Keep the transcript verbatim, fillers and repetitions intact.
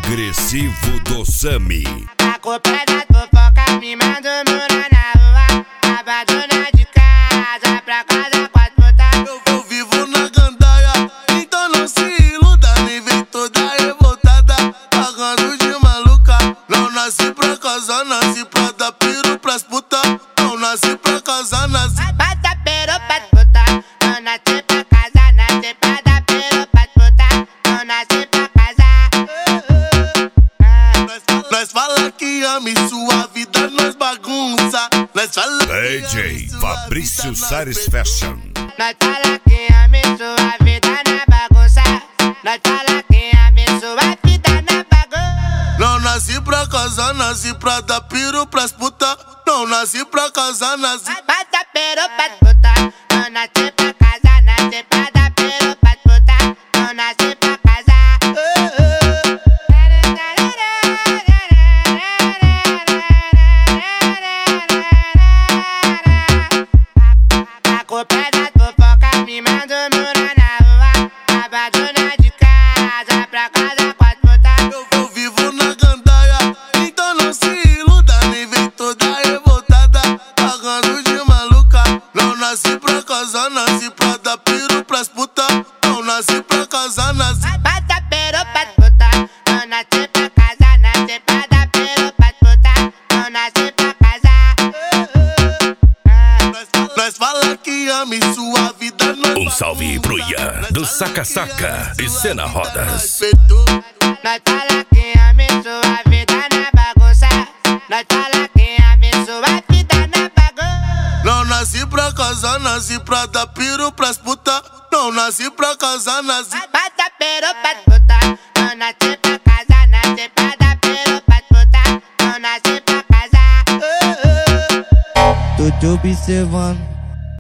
Agressivo do Sami. A culpa é da fofoca, me manda morar na rua, abandona de casa pra casa com as putas. Eu, eu vivo na gandaia, então não se iluda, nem vem toda revoltada, pagando de maluca. Não nasci pra casar, nasci pra dar piro pras putas. Não nasci pra casar, nasci Bata piro pras putas. Não nasci pra casar, nasci pra dar piro pras putas. Não nasci pra casar. Nós fala que ama e sua vida nós bagunça. Nós fala D J Fabrício Sares Fashion. Nós fala que ama e sua vida na bagunça. Nós fala que ama e sua vida na bagunça. não nasci pra casar, nasci pra dar piro pras putas. Não nasci pra casar, nasci Bata piro pras putas. Não nasci pra casar, nasci pra dar piro pras putas. Não nasci pra casar. A culpa é da fofoca, me manda morar na rua, abandona de casa pra casa com as putas. Eu, eu vivo na gandaia, então não se iluda, nem vem toda revoltada, pagando de maluca. Não nasci pra casar, nasci pra dar piro pras putas. Não nasci pra casar, nasci Bata piro pras putas. Não nasci pra casar, nasci pra dar piro pras putas. Não nasci pra casar. Nós, nós fala que ama e sua vida nós Um salve pro Ian do Saca Saca e Cena Rodas. Nós fala que ama e sua vida na bagunça. Nós fala que ama e sua vida na bagunça. Não nasci pra casar, nasci pra dar piro pras putas. Não nasci pra casar, nasci Bata piro pras putas. Não nasci pra casar, nasci pra dar piro pras putas. Não nasci pra casar. Tô te observando,